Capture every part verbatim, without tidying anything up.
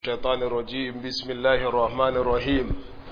الشيطان الرجيم. بسم الله الرحمن الرحيم.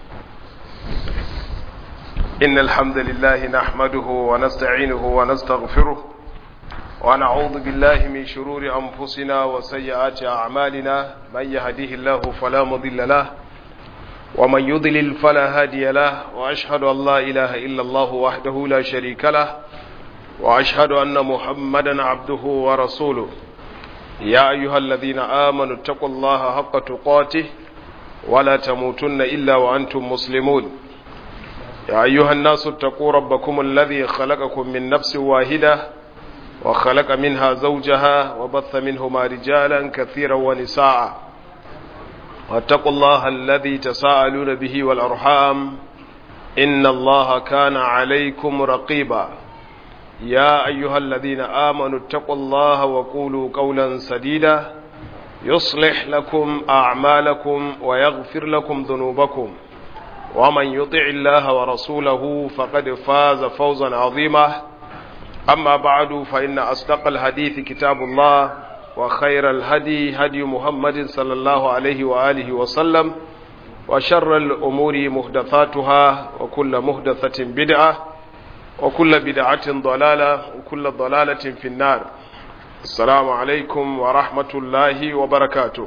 إن الحمد لله نحمده ونستعينه ونستغفره ونعوذ بالله من شرور أنفسنا وسيئات أعمالنا. من يهديه الله فلا مضل له ومن يضلل فلا هادي له، وأشهد أن لا إله إلا الله وحده لا شريك له، وأشهد أن محمدا عبده ورسوله. يا أيها الذين آمنوا اتقوا الله حق تقاته ولا تموتن إلا وأنتم مسلمون. يا أيها الناس اتقوا ربكم الذي خلقكم من نفس واحدة وخلق منها زوجها وبث منهما رجالا كثيرا ونساء، واتقوا الله الذي تساءلون به والأرحام إن الله كان عليكم رقيبا. يا أيها الذين آمنوا اتقوا الله وقولوا قولا سديدا يصلح لكم أعمالكم ويغفر لكم ذنوبكم، ومن يطع الله ورسوله فقد فاز فوزا عظيما. أما بعد، فإن أصدق الحديث كتاب الله، وخير الهدي هدي محمد صلى الله عليه وآله وسلم، وشر الأمور محدثاتها، وكل محدثة بدعة، وكل بدعة ضلالة، وكل ضلالة في النار. السلام عليكم ورحمة الله وبركاته.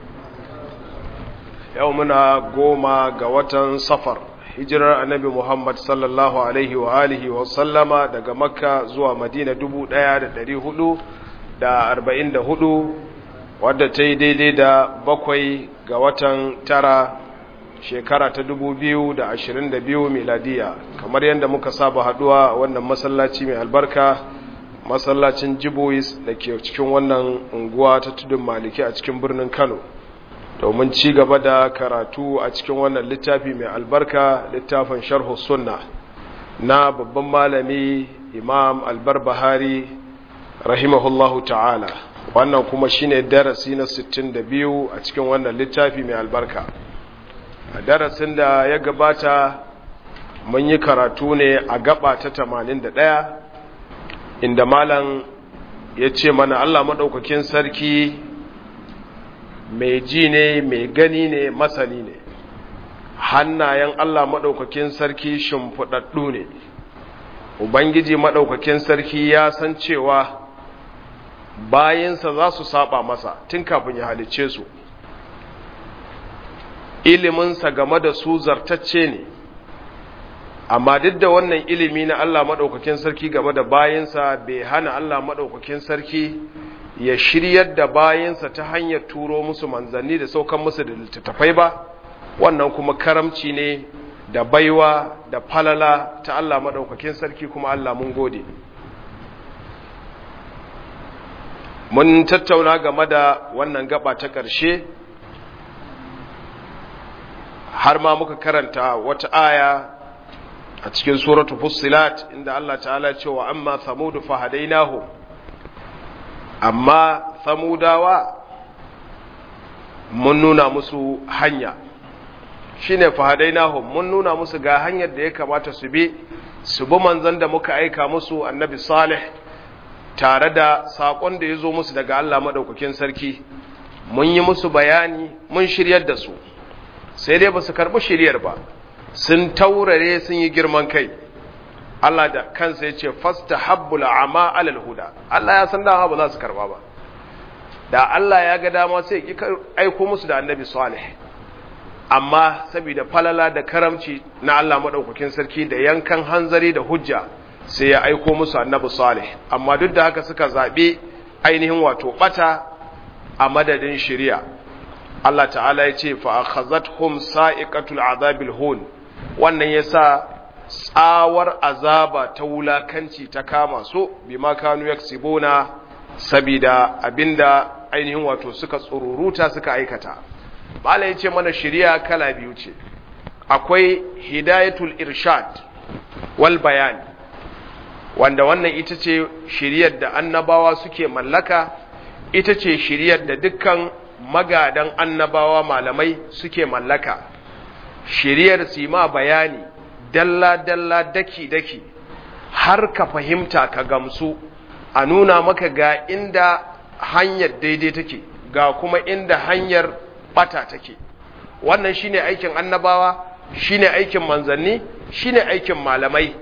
يومنا قوما قوة صفر hijirar annabi Muhammad sallallahu alaihi wa alihi wa sallama daga Makka zuwa Madina dubu ɗaya da ɗari hudu da arba'in da hudu, wadda ta yi daidai da bakwai ga watan tara shekara ta dubu biyu da ashirin da biyu miladiya. Kamar yadda muka saba haduwa a wannan masallaci mai albarka, masallacin Jibois da ke cikin wannan unguwa ta tudun Maliki a cikin birnin Kano, domin ci gaba da karatu a cikin wannan littafi mai albarka, littafin Sharh Sunna na babban malami Imam Al-Barbahari rahimahullahu ta'ala. Wannan kuma shine darasi na sittin da biyu a cikin wannan littafi mai albarka. A darasin da ya gabata mun yi karatu ne a gaba ta tamanin da ɗaya, inda malam ya ce mana Allah maɗaukakin sarki mai ji ne, mai gani ne, masani ne. Hannayen Allah maɗaukakin sarki shimfiɗaɗɗu ne. Ubangiji maɗaukakin sarki ya san cewa bayinsa za su saba masa tun kafin ya halicce su. Iliminsa game da su zartacce ne, amma duk da wannan ilimi na Allah maɗaukakin sarki game da bayinsa bai hana Allah maɗaukakin sarki ya shiryar da bayinsa ta hanyar turo musu manzanni da saukan musu da littattafai ba. Wannan kuma karamci ne da baiwa da falala ta Allah maɗaukakin sarki, kuma Allah mun gode. Mun tattauna game da wannan gaba ta ƙarshe, har ma muka karanta wata aya a cikin suratul Fussilat inda Allah ta'ala ce wa amma thamudu fahadainahu, amma thamudawa mun nuna musu hanya, shine fahadainahu, mun nuna musu ga hanyar da ya kamata su bi su bi manzon da muka aika musu annabi Salih tare da sakon da ya zo musu daga Allah madaukakin sarki. Mun yi musu bayani, mun shiryar da su, sai dai ba su karɓi shiryar ba, sun taurare, sun yi girman kai. Allah da kansa ya ce fasta habbul ama alal huda. Allah ya san dama ba za su karɓa ba. Da Allah ya ga dama sai ki aiko musu da annabi Salih, amma saboda falala da karamci na Allah madaukakin sarki da yankan hanzari da hujja sai ya aiko musu annabi Salih. Amma duk da haka suka zaɓi ainihin wato bata a madadin shari'a. Allah ta'ala ya ce fa akhazathum sa'iqatul azabil hun, wannan yasa tsawar azaba ta wulakanci ta kama su bima kanu yaksibuna, sabida abinda ainihin wato suka tsururuta suka aikata. Bala yace mana shari'a kala biyu ce, akwai hidayatul irshad wal bayan, wanda wannan ita ce shari'ar da annabawa suke mallaka, ita ce shari'ar da dukkan magadan annabawa malamai suke mallaka. Shiriyar su ma bayani dalla-dalla daki-daki har ka fahimta ka gamsu, a nuna maka ga inda hanyar daidai take, ga kuma inda hanyar bata take. Wannan shine aikin annabawa, shine aikin manzanni, shine aikin malamai.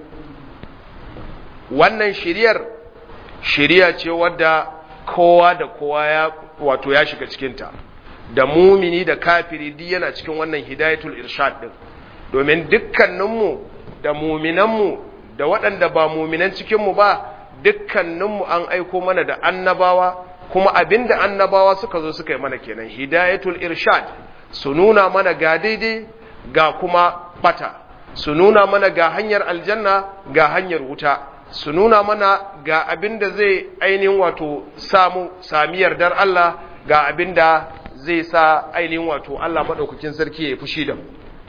Wannan shiriyar shiriya ce wadda kowa da kowa ya wato ya shiga cikinta, da mumini da kafiri duk yana cikin wannan hidayatul irshad din, domin dukkaninmu da muminanmu da waɗanda ba muminan cikinmu ba, dukkaninmu an aiko mana da annabawa, kuma abinda annabawa suka zo suka yi mana kenan, hidayatul irshad, su nuna mana ga daidai ga kuma bata, su nuna mana ga hanyar aljanna ga hanyar wuta, su nuna mana ga abinda zai ainihin wato samu sami yardar Allah, ga abinda zai sa ainihin wato Allah madaukakin sarki ya fushi da mu.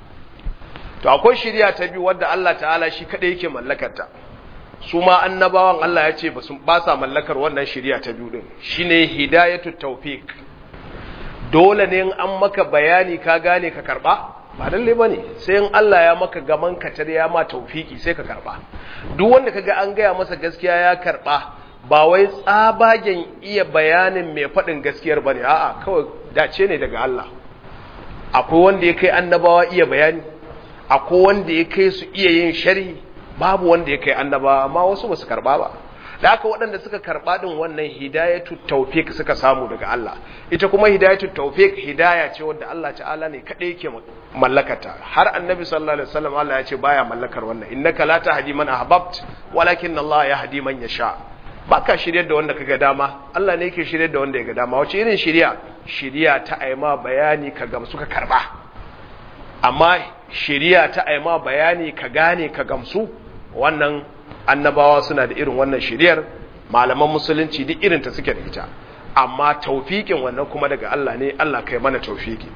To akwai shiriya ta biyu wadda Allah ta'ala shi kadai yake mallakarta, su ma annabawan Allah ya ce ba sa mallakar wannan shiriya ta biyu din, shine hidayatut tawfiq. Dole ne in an maka bayani ka gane ka karba, ba lalle bane sai in Allah ya maka gaman katar ya ma tawfiki sai ka karba. Duk wanda kaga an gaya masa gaskiya ya karba, ba wai tsabagen iya bayanin mai faɗin gaskiyar bane, a'a kawai dace ne daga Allah. Akwai wanda ya kai annabawa iya bayani, akwai wanda ya kai su iya yin sharhi, babu wanda ya kai annabawa, amma wasu ba su karba ba. Da haka waɗanda suka karba din wannan hidayatu tawfiq suka samu daga Allah. Ita kuma hidayatu tawfiq hidaya ce wanda Allah ta'ala ne kadai yake mallakata. Har Annabi sallallahu alaihi wasallam Allah ya ce baya mallakar wannan, innaka la tahdi man ahbabt walakin Allah yahdi man yasha. Baka shiryar da wanda kaga dama, Allah ne yake shiryar da wanda ya ga dama. Wace irin shiriya? Shiriya ta aima bayani ka gamsu ka karba. Amma shiriya ta aima bayani ka gane ka gamsu, wannan annabawa suna da irin wannan shiriyar, malaman musulunci duk irin ta suke da ita. Amma tawfiqin wannan kuma daga Allah ne, Allah kai mana tawfiki.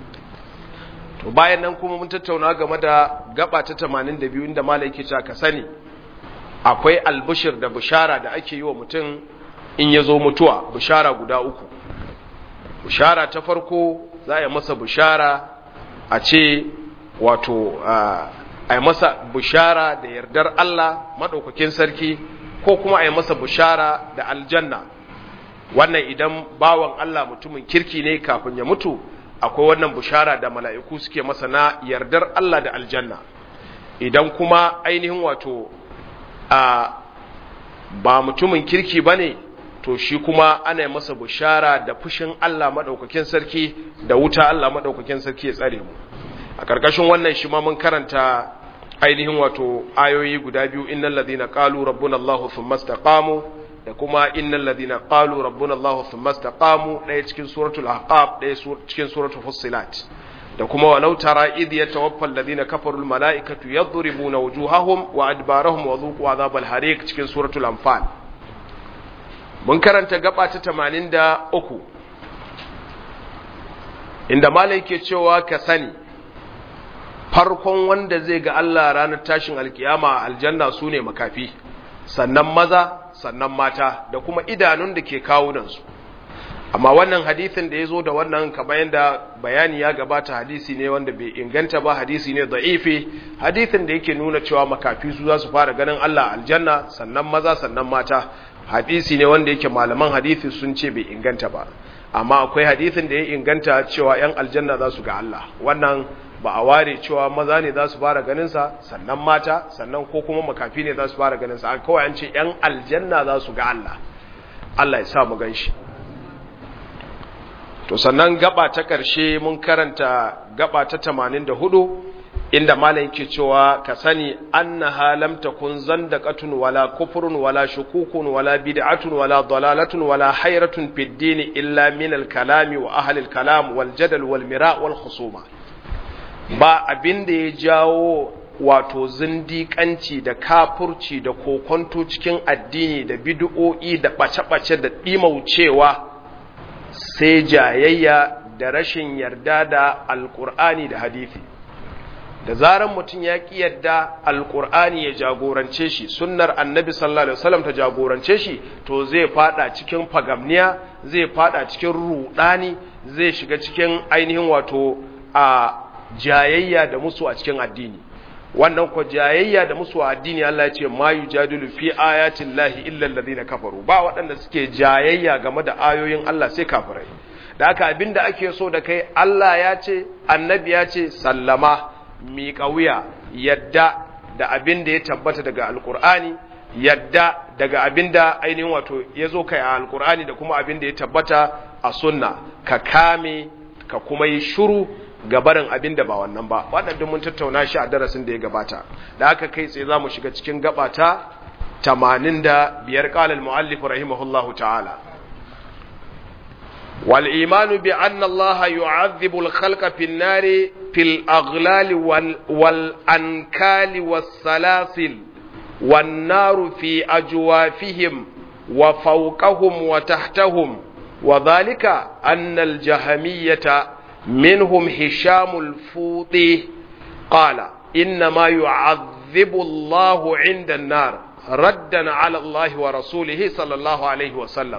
To bayan nan kuma mun tattauna game da gaba ta tamanin da biyu inda malai yake cewa ka sani akwai albushir da bushara da ake yi wa mutum in ya zo mutuwa, bushara guda uku. Bushara ta farko za a yi masa bushara a ce wato a yi masa bushara da yardar Allah maɗaukakin sarki, ko kuma a yi masa bushara da aljanna. Wannan idan bawan Allah mutumin kirki ne kafin ya mutu, akwai wannan bushara da mala'iku suke masa na yardar Allah da aljanna. Idan kuma ainihin wato a ba mutumin kirki ba ne, to shi kuma ana masa bushara da fushin Allah maɗaukakin sarki da wuta Allah maɗaukakin sarki ya tsare mu. A ƙarƙashin wannan shi ma mun karanta ainihin wato ayoyi guda biyu, innal ladina qalu rabbuna Allahu thumma istaqamu da kuma innal ladina qalu rabbuna Allahu thumma istaqamu, ɗaya cikin suratul ahqaf, ɗaya cikin suratul fussilat. Da kuma walau tara idh yatawaffa alladhina kafaru almalaikatu yadribuna wujuhahum wa adbarahum wa dhuqu adhabal hariq cikin suratul anfal. Mun karanta gaba ta tamanin da uku inda malai ke cewa ka sani farkon wanda zai ga Allah ranar tashin alkiyama a aljanna sune makafi, sannan maza, sannan mata, da kuma idanun da ke kawunansu. Amma wannan hadisin da ya zo da wannan, kamar yadda bayani ya gabata, hadisi ne wanda bai inganta ba, hadisi ne da'ifi, hadisin da yake nuna cewa makafi su za su fara ganin Allah aljanna, sannan maza, sannan mata. Hadisi ne wanda yake malaman hadisi sun ce bai inganta ba. Amma akwai hadisin da ya inganta cewa 'yan aljanna za su ga Allah. Wannan ba a ware cewa maza ne za su fara ganinsa, sannan mata, sannan ko kuma makafi ne za su fara ganinsa. Kawai an ce 'yan aljanna za su ga Allah. Allah ya sa mu gan shi. To sannan gaba ta ƙarshe mun karanta gaba ta tamanin da hudu inda malam yake cewa ka sani annaha lam takun zandaqatun wala kufrun wala shukukun wala bid'atun wala dalalatun wala hayratun fid din illa min al-kalami wa ahli al-kalam wal jadal wal mira' wal khusuma. Ba abin da ya jawo wato zindiƙanci da kafurci da kokonto cikin addini da bid'o'i da bace-bace da dimaucewa sai jayayya da rashin yarda da alkur'ani da hadisi. Da zaran mutum ya ki yarda alkur'ani ya jagorance shi, sunnar annabi sallallahu alaihi wasallam ta jagorance shi, to zai fada cikin fagamniya, zai fada cikin rudani, zai shiga cikin ainihin wato a jayayya da musu a cikin addini. Wannan ko jayayya da musu a addini, Allah ya ce ma yujadilu fi ayatin lahi illa alladhina kafaru. Ba waɗanda suke jayayya game da ayoyin Allah sai kafirai. da haka abinda ake so da kai Allah ya ce annabi ya ce sallama miƙa wuya yadda da abinda ya tabbata daga alkur'ani yadda daga abinda ainihin wato ya zo kai a alkur'ani da kuma abinda ya tabbata a sunna ka kame ka kuma yi shuru ga barin abinda ba wannan ba waɗanda mun tattauna shi a darasin da ya gabata da haka kai tsaye za mu shiga cikin gabata tamanin da biyar ƙalal mu'allif rahimahullahu ta'ala wal imanu bi anna Allah yu'adhibu al-khalqa fi an-nari fil aghlali wal ankali was salasil wan naru fi ajwafihim wa fawqahum wa tahtahum wa dhalika anna al-jahmiyyah minhum hisham al-futi qala inna ma yu'adhibu Allah 'inda an-nar raddan ala Allah wa rasulihi sallallahu alaihi wa sallam.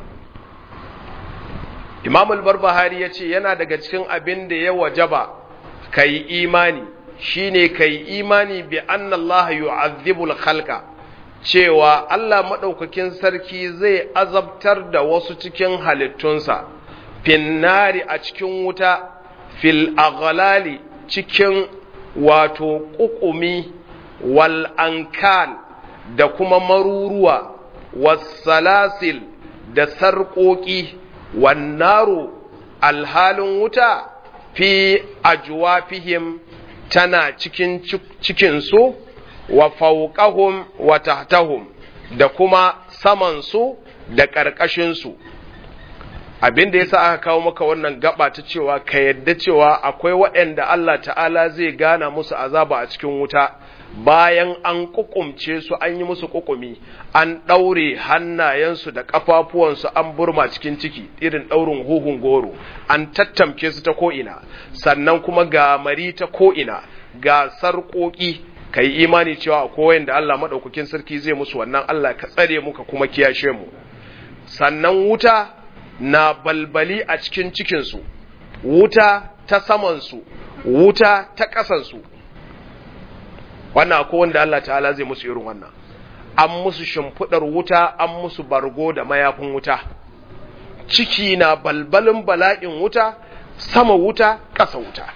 Imam al-Barbahari yace yana daga cikin abin da ya wajaba kai imani shine kai imani bi anna Allah yu'adhibul khalqa cewa Allah madaukakin sarki zai azabtar da wasu cikin halittunsa finnari a cikin wuta fil aghlali cikin wato kukumi wal ankal da kuma maruruwa wasalasil da sarƙoƙi wannaru alhalin wuta fi ajwafihim tana cikin cikinsu wa fawqahum wa tahtahum da kuma samansu da ƙarƙashinsu abinda yasa aka kawo maka wannan gaba ta cewa ka yadda cewa akwai waɗanda Allah ta'ala zai gana musu azaba a cikin wuta bayan an kukumce su an yi musu kukumi an ɗaure hannayensu da ƙafafuwansu an burma cikin ciki irin ɗaurin huhun goro an tattamke su ta ko'ina sannan kuma ga mari ta ko'ina ga sarƙoƙi ka yi imani cewa a kowayen da Allah maɗaukakin sarki zai musu wannan Allah ka tsare muka kuma kiyashe mu sannan wuta na balbali a cikin cikinsu wuta ta samansu wuta ta ƙasansu wannan akwai wanda Allah ta'ala zai musu irin wannan an musu shimfidar wuta an musu bargo da mayafin wuta ciki na balbalin bala'in wuta sama wuta ƙasa wuta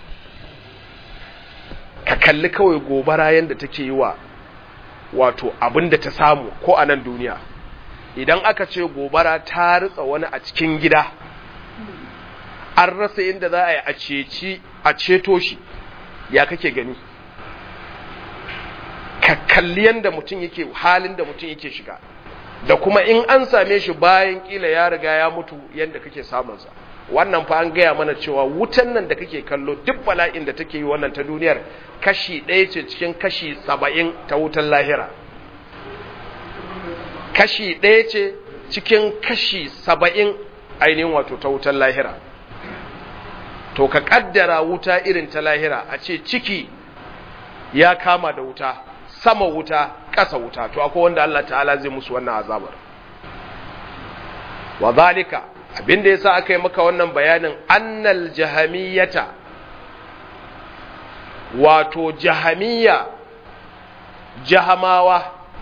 ka kalli kawai gobara yanda take yi wa wato abinda ta samu ko a nan duniya idan aka ce gobara ta ritsa wani a cikin gida an rasa inda za a yi a ceci a ceto shi ya kake gani ka kalli yanda mutum yake halin da mutum yake shiga da kuma in an same shi bayan kila ya riga ya mutu yanda kake samunsa wannan fa an gaya mana cewa wutan nan da kake kallo duk bala'in da take yi wannan ta duniyar kashi ɗaya ce cikin kashi saba'in ta wutan lahira kashi ɗaya ce cikin kashi saba'in ainihin wato ta wutan lahira to ka kaddara wuta irin ta lahira a ce ciki ya kama da wuta sama wuta ƙasa wuta to akwai wanda Allah ta'ala zai musu wannan azabar wa zalika abinda yasa aka yi maka wannan bayanin annal jahamiyata wato jahamiyya jahamawa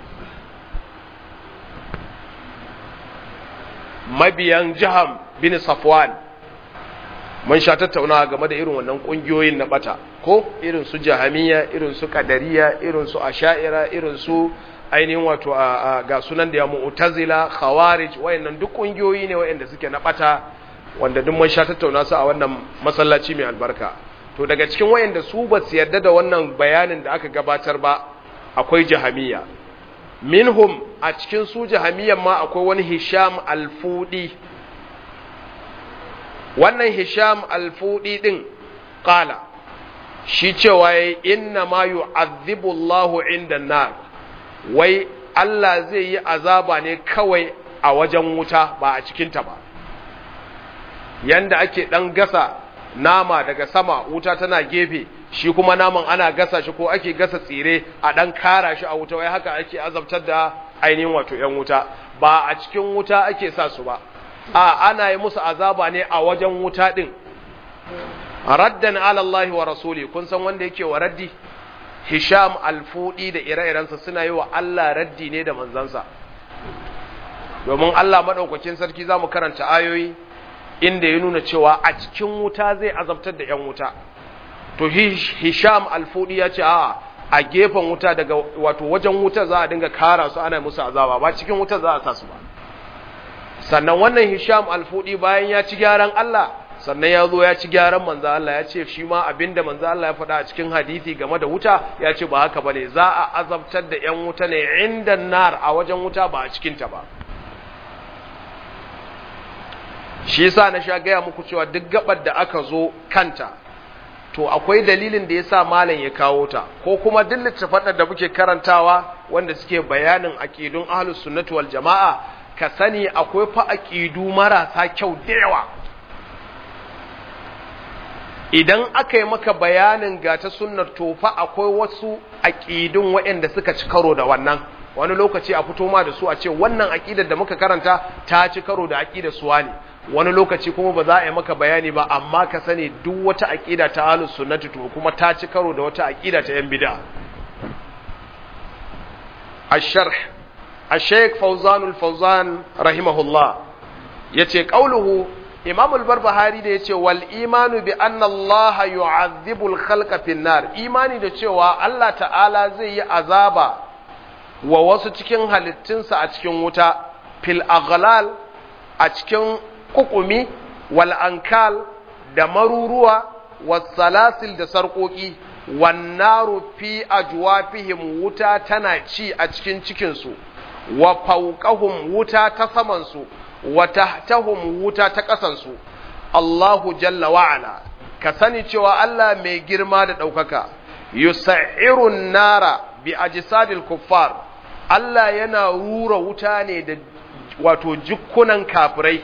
mabiyan jaham bin safwan mun sha tattaunawa game da irin wannan kungiyoyin na bata ko irin su jahamiyya irin su kadariya irin su asha'ira irin su ainihin wato ga sunan da ya mu'tazila khawarij wayannan duk kungiyoyi ne wayanda suke na bata wanda duk mun sha tattauna su a wannan masallaci mai albarka to daga cikin wayanda su ba su yarda da wannan bayanin da aka gabatar ba akwai jahamiyya minhum a cikin su jahamiyyan ma akwai wani Hisham al-Fudi wannan Hisham al-Fudi din qala shi cewa yayi inna ma yu'adhibu Allahu 'inda an-nar wai Allah zai yi azaba ne kawai a wajen wuta ba a cikin ta ba yanda ake dan gasa nama daga sama wuta tana gefe shi kuma naman ana gasa shi ko ake gasa tsire a dan kara shi a wuta wai haka ake azabtar da ainihin wato yan wuta ba a cikin wuta ake sa su ba a ana yi musu azaba ne a wajen wuta din raddan ala Allah wa rasuli kun san wanda yake wa raddi Hisham al-Fudi da ire-irensa suna yi wa Allah raddi ne da manzansa domin Allah madaukakin sarki zamu karanta ayoyi inda ya nuna cewa a cikin wuta zai azabtar da ‘yan wuta. To Hisham Al-Fudi ya ce a a gefen wuta daga wato wajen wuta za a dinga kara su ana musu azaba ba cikin wuta za a sa su ba. Sannan wannan Hisham Al-Fudi bayan ya ci gyaran Allah sannan ya zo ya ci gyaran manzo Allah ya ce shi ma abinda manzo Allah ya faɗa a cikin hadisi game da wuta ya ce ba haka bane za a azabtar da ‘yan wuta ne inda nar a wajen wuta ba a cikin ta ba. Shi yasa na sha gaya muku cewa duk gabar da aka zo kanta to akwai dalilin da yasa malam ya kawo ta ko kuma duk littafan da muke karantawa wanda suke bayanin aqidun ahlus sunnati wal jamaa ka sani akwai fa aqidu marasa kyau da yawa. Idan aka yi maka bayanin ga ta sunnar to fa akwai wasu aqidun waɗanda suka ci karo da wannan, wani lokaci a fito ma da su a ce wannan aqidar da muka karanta ta ci karo da aqidar suwa ne, wani lokaci kuma ba za a yi maka bayani ba, amma ka sani duk wata aqida ta ahlus sunnati to kuma ta ci karo da wata aqida ta yan bid'a. Ash-sharh Ash-Shaykh Fawzan al-Fawzan rahimahullah yace qauluhu Imam al-Barbahari da yace wal imanu bi anna Allah yu'adhibu al-khalqa fin nar, imani da cewa Allah ta'ala zai yi azaba wa wasu cikin halittunsa a cikin wuta, fil aghlal a cikin kukumi, wal ankal da maruruwa, was salasil da sarƙoƙi, wan naru fi ajwafihim wuta tana ci a cikin cikinsu, wa fawqahum wuta ta samansu, wa tahtahum wuta ta ƙasansu. Allahu jalla wa ala, ka sani cewa Allah mai girma da ɗaukaka, yusa'irun nara bi ajsadil kuffar, Allah yana rura wuta ne da wato jikunan kafirai,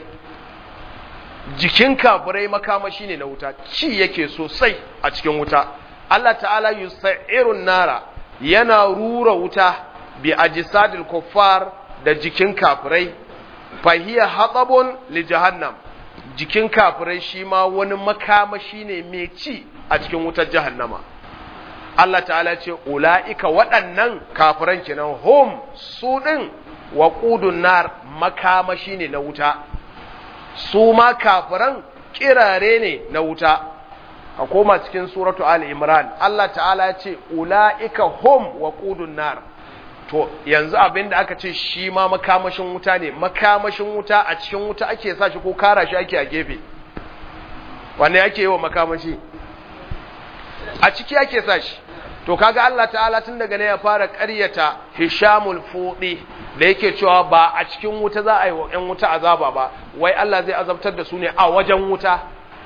jikin kafirai makamashi ne na wuta, ci yake sosai a cikin wuta. Allah ta'ala yusa'irun nara yana rura wuta bi ajsadil kuffar da jikin kafirai, fahiya hatsabun li jahannam, jikin kafirai shi ma wani makamashi ne mai ci a cikin wutar jahannama. Allah ta'ala ce ula'ika waɗannan kafiran kenan hum su ɗin wa ƙudun nar makamashi ne na wuta, su ma kafiran kirare ne na wuta. A koma cikin suratu Ali Imran Allah ta'ala ya ce ula'ika hum wa ƙudun nar. To yanzu abin da aka ce shi ma makamashin wuta ne, makamashin wuta a cikin wuta ake sa shi ko kara shi ake a gefe, wanne ake yi wa makamashi? A ciki ake sa shi. To kaga Allah ta'ala tun daga ne ya fara ƙaryata Hishamul Fudi da yake cewa ba a cikin wuta za a yi wa ‘yan wuta azaba ba, wai Allah zai azabtar da su ne a wajen wuta.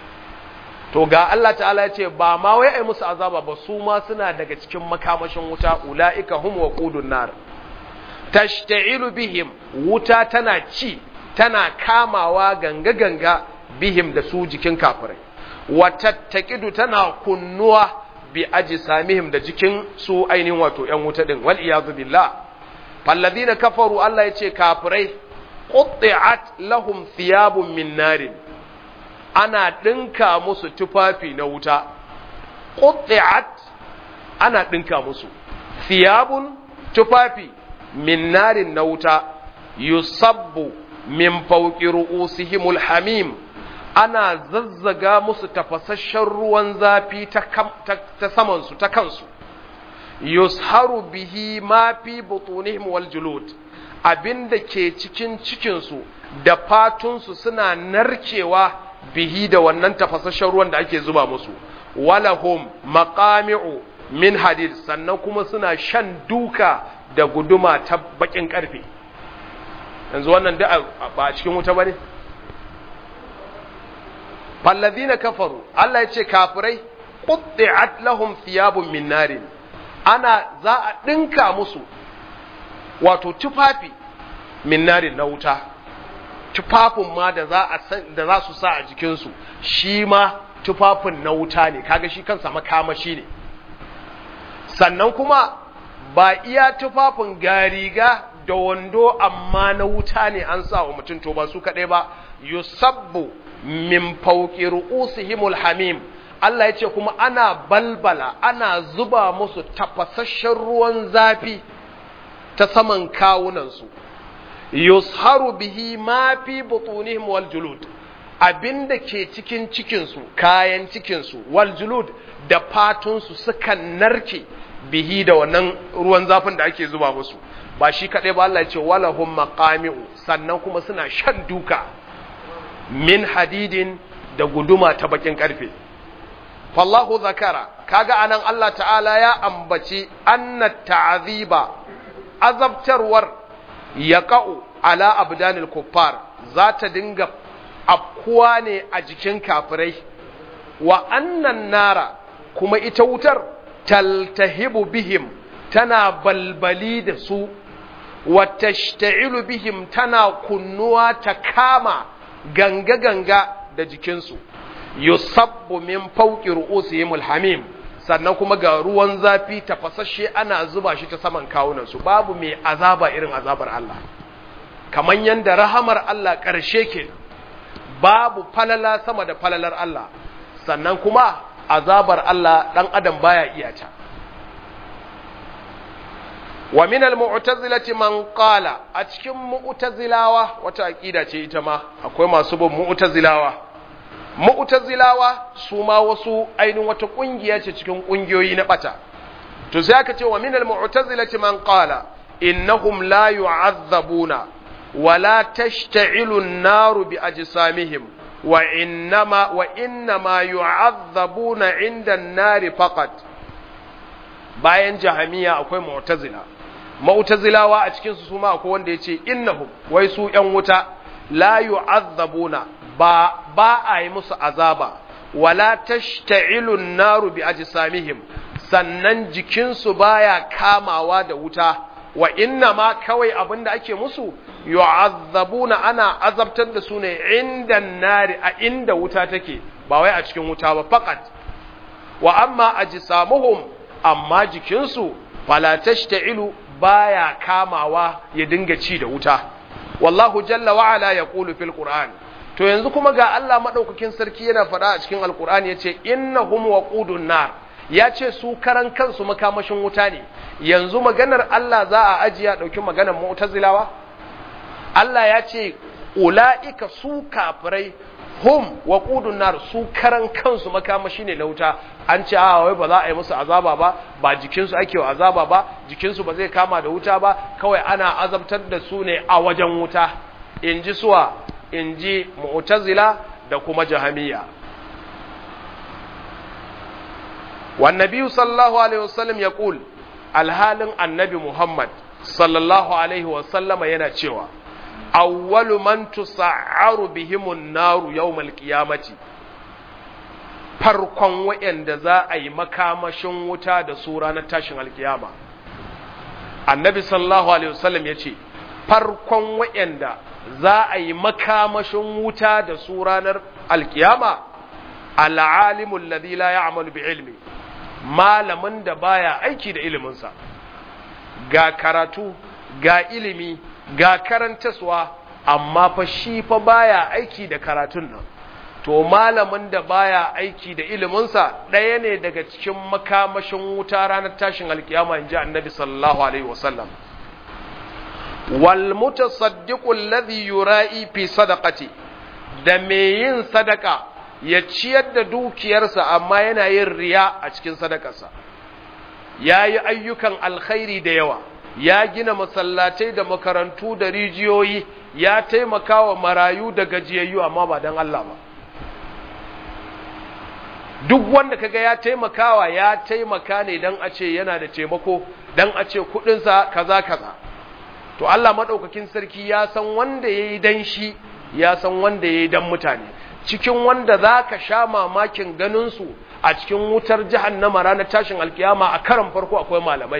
To ga Allah ta'ala ya ce ba ma wai a yi musu azaba ba, su ma suna daga cikin makamashin wuta, ula'ika hum wa qudun nar. Tashta'ilu bihim, wuta tana ci, tana kamawa ganga-ganga bihim da su jikin kafirai. Wa tattaqidu tana kunnuwa bi ajsamihim da jikin su ainihin wato ‘yan wuta din, wal iyadu billah. Falladina kafaru, Allah ya ce kafirai, qutti'at lahum thiyabun min narin, ana ɗinka musu tufafi na wuta. Qutti'at ana ɗinka musu thiyabun tufafi min narin na wuta, yusabbu min fawqi ru'usihimul hamim, ana zazzaga musu tafasasshen ruwan zafi ta, ta, ta samansu ta kansu. Yusharu bihi ma fi butunihim wal julud, abinda ke cikin cikinsu da fatunsu suna narkewa bihi da wannan tafasasshen ruwan da ake zuba musu. Walahum maqami'u min hadid, sannan kuma suna shan duka da guduma ta bakin karfe. Yanzu wannan da ba a cikin wuta bane? Falladina kafaru, Allah ya ce kafirai, qutti'at lahum thiyabun min narin, ana za a dinka musu wato tufafi min narin na wuta, tufafin ma da za a da za su sa a jikin su shi ma tufafin na wuta ne, kaga shi kansa makamashi ne. Sannan kuma ba iya tufafin gariga da wando amma na wuta ne an sa wa mutum, to ba su kadai ba, yusabbu min fawqi ru'usihimul hamim, Allah ya ce kuma ana balbala, ana zuba musu tafasasshen ruwan zafi ta saman kawunansu. Yusharu bihi ma fi butunihim wal julud, abinda ke cikin cikinsu kayan cikinsu wal julud da fatunsu sukan narke bihi da wannan ruwan zafin da ake zuba musu ba shi kaɗai ba Allah ya ce walahum maqami'u sannan kuma suna shan duka min hadidin da guduma ta bakin karfe fallahu zakara kaga anan Allah ta'ala ya ambaci anna ta'ziba azabtarwar yaqa'u ala abdanil kuffar za ta dinga afkuwa ne a jikin kafirai wa annan nara kuma ita wutar taltahibu bihim tana balbali da su wa tashta'ilu bihim tana kunnuwa ta kama ganga ganga da jikinsu yusabbu min fawqi ru'usihim alhamim sannan kuma ga ruwan zafi tafasasshe ana zuba shi ta saman kawunan su babu mai azaba irin azabar Allah kaman yanda rahamar Allah ƙarshe ke babu falala sama da falalar Allah sannan kuma azabar Allah dan adam baya iya ta wa min al-mu'tazilati man qala a cikin mu'tazilawa wata aqida ce ita ma akwai masu bin mu'tazilawa mu'tazilawa su ma wasu ainin wata kungiya ce cikin kungiyoyi na bata to sai aka ce wa min al-mu'tazilati man qala innahum la yu'azzabuna wa la tashta'ilu an-naru bi ajsamihim wa innama wa innama yu'azzabuna 'inda an-nari faqat bayan jahamiya akwai mu'tazila mu'tazilawa a cikin su suma akwai wanda yace innahum wai su yan wuta la yu'azzabuna ba ba a yi musu azaba wala tashta'ilu an-naru bi ajsamihim sannan jikin su baya kamawa da wuta wa inna ma kawai abinda ake musu yu'azzabuna ana azabtar da su ne inda nari a inda wuta take ba wai a cikin wuta ba faqat wa amma ajsamuhum amma jikinsu fala tashta'ilu baya kamawa ya dinga ci da wuta wallahu jalla wa ala yaqulu fil qur'an to yanzu kuma ga Allah madaukakin sarki yana faɗa a cikin alqur'ani yace innahum waqudun nar yace su karan kansu makamashin wuta ne yanzu maganar Allah za a ajiya dauki maganar mu'tazilawa Allah yace ulaika su kafirai hum waqudun nar su karan kansu makamashi ne na wuta an ce a wai ba za a yi musu azaba ba ba jikinsu ake wa azaba ba jikinsu ba zai kama da wuta ba kawai ana azabtar da su ne a wajen wuta inji suwa inji mu'tazila da kuma jahamiya wan nabi sallallahu alaihi wasallam yaqul alhalin annabi muhammad sallallahu alaihi wasallama yana cewa awwalu man tusa'aru bihimun naru yawmal qiyamati farkon wayanda za a yi makamashin wuta da su ranar tashin alkiyama annabi sallallahu alaihi wasallam yace farkon wayanda za a yi makamashin wuta da su ranar alkiyama al-alimul ladhi la ya'malu bi ilmi malamin da baya aiki da iliminsa ga karatu ga ilimi ga karantaswa amma fa shi fa baya aiki da karatun nan to malamin da baya aiki da iliminsa ɗaya ne daga cikin makamashin wuta ranar tashin alkiyama inji annabi sallallahu alaihi wasallam wal mutasaddiqu alladhi yura'i fi sadaqati da me yin sadaka ya ciyar da dukiyarsa amma yana yin riya a cikin sadakarsa yayi ayyukan alkhairi da yawa ya gina masallatai da makarantu da rijiyoyi ya taimaka wa marayu da gajiyayyu amma ba don Allah ba duk wanda kaga ya taimakawa ya taimaka ne don a ce yana da taimako don a ce kudinsa kaza kaza to Allah madaukakin sarki ya san wanda yayi dan shi ya san wanda yayi dan mutane cikin wanda zaka sha mamakin ganin su a cikin wutar jahannama ranar tashin alkiyama a karan farko akwai malamai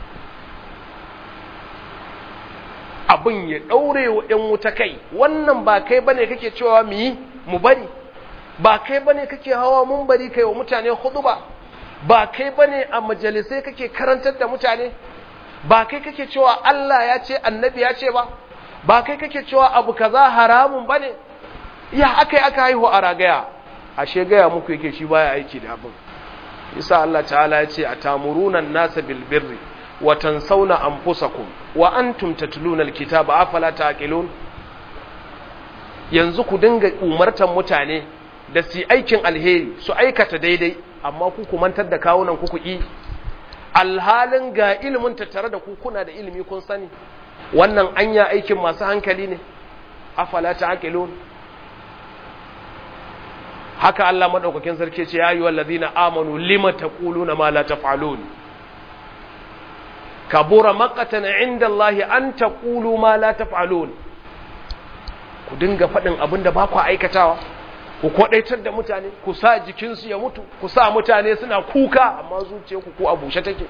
abin ya ɗaure wa ‘yan wuta kai, wannan ba kai bane kake cewa mu yi, mu bari, ba kai bane kake hawa mun bari kai wa mutane hudu ba, ba kai bane a majalisai kake karantar da mutane, ba kai kake cewa Allah ya ce, annabi ya ce ba, ba kai kake cewa abu kaza haramun bane, ya aka yi aka haihu a ragaya, ashe gaya muku yake shi baya aiki da abin. Isa Allah ta'ala ya ce, a tamurunan nasa bilbirri, وتنسون أنفسكم وأنتم تتلون الكتاب أفلا تعقلون yanzu ku dinga umartan mutane da su aikin alheri su aikata daidai amma ku ku mantar da kawunan ku ku yi alhalin ga ilimin tattare da ku kuna da ilimi kun sani wannan anya aikin masu hankali ne afala ta'qilun haka Allah madaukakin sarki ce ya ayyuhal ladina amanu lima taquluna ma la taf'alun kabura maqatan 'inda Allah an taqulu ma la taf'alun ku dinga fadin abinda ba ku aikatawa ku kwadaitar da mutane ku sa jikinsu ya mutu ku sa mutane suna kuka amma zuciyarku ku abushe take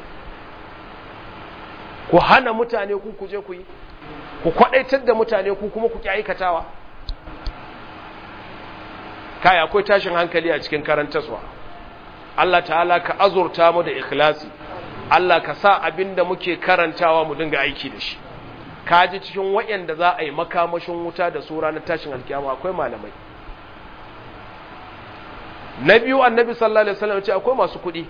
ku hana mutane ku kuje ku yi ku kwadaitar da mutane ku kuma ku ki aikatawa kai akwai tashin hankali a cikin karantaswa Allah ta'ala ka azurta mu da ikhlasi Allah ka sa abinda muke karantawa mu dinga aiki da shi kaji cikin wayanda za a yi makamashin wuta da su ranar tashin alkiyama akwai malamai na biyu annabi sallallahu alaihi wasallam ce akwai masu kuɗi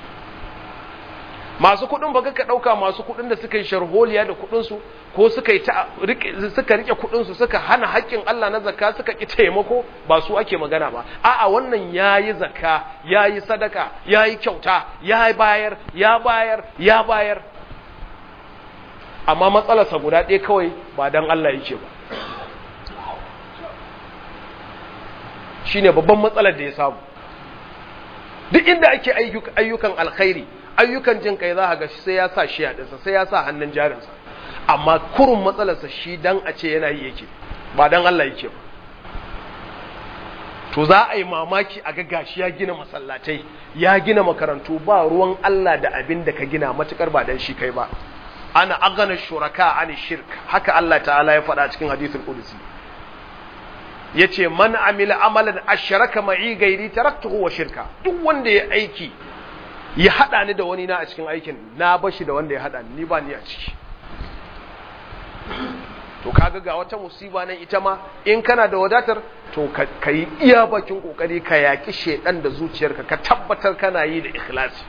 masu kuɗin ba ka ɗauka masu kuɗin da suka yi sharholiya da kuɗinsu ko suka yi suka rike kuɗinsu suka hana haƙƙin Allah na zakka suka ƙi taimako ba su ake magana ba a'a wannan yayi zakka yayi sadaka yayi kyauta ya bayar ya bayar ya bayar amma matsalarsa guda ɗaya kawai ba dan Allah yake ba shine babban matsalar da ya samu duk inda ake ayyukan alkhairi ayyukan jin kai za ga sai ya sa shi yadinsa sai ya sa hannun jarinsa amma kurun matsalarsa shi dan a ce yana yi yake ba dan Allah yake ba to za a yi mamaki a ga gashi ya gina masallatai ya gina makarantu ba ruwan Allah da abin da ka gina matukar ba dan shi kai ba ana agana shuraka ani shirk haka Allah ta'ala ya faɗa cikin hadisul qudsi yace man amila amalan ashraka ma'i gairi taraktuhu wa shirka duk wanda ya aiki ya hada ni da wani na a cikin aikin na bashi da wanda ya hada ni ba ni a ciki to kaga ga wata musiba nan ita ma in kana da wadatar to ka yi iya bakin kokari ka yaki shedan da zuciyarka ka tabbatar kana yi da ikhlasi